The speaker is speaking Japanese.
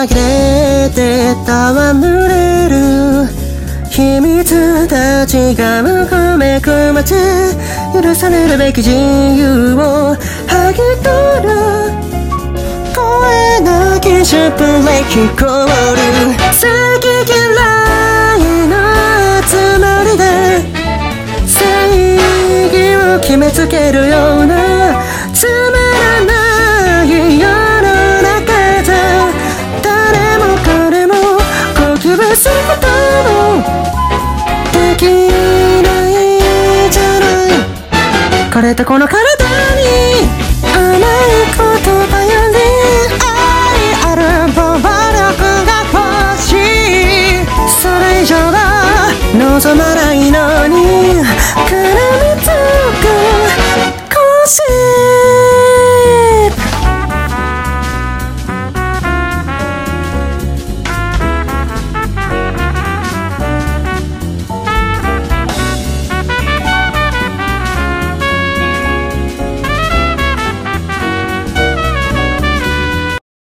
紛れて戯れる秘密たちがむくめくまち許されるべき自由を剥ぎ取る声なきシュプレイ聞こえる好き嫌いの集まりで正義を決めつけるようなつまらない世の中で誰も彼も呼吸することもできないじゃないこれとこの体に甘い言葉より愛ある暴力が欲しいそれ以上は望まないのに